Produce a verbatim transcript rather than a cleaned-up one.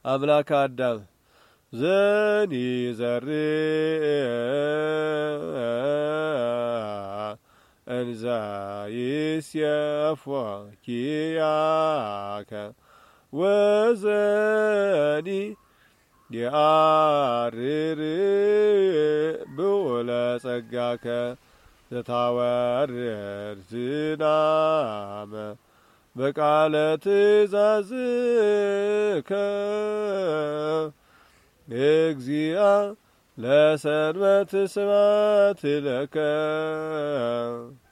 አምላከ አዳም ዘኒ ዘር እንዛ ይስየፎ ኪያከ ወዘኒ የአርር ብውለ ጸጋከ ዘታወርድ ዝናመ በቃለ ትእዛዝከ እግዚአ ለሰንበት ስብሐት ለከ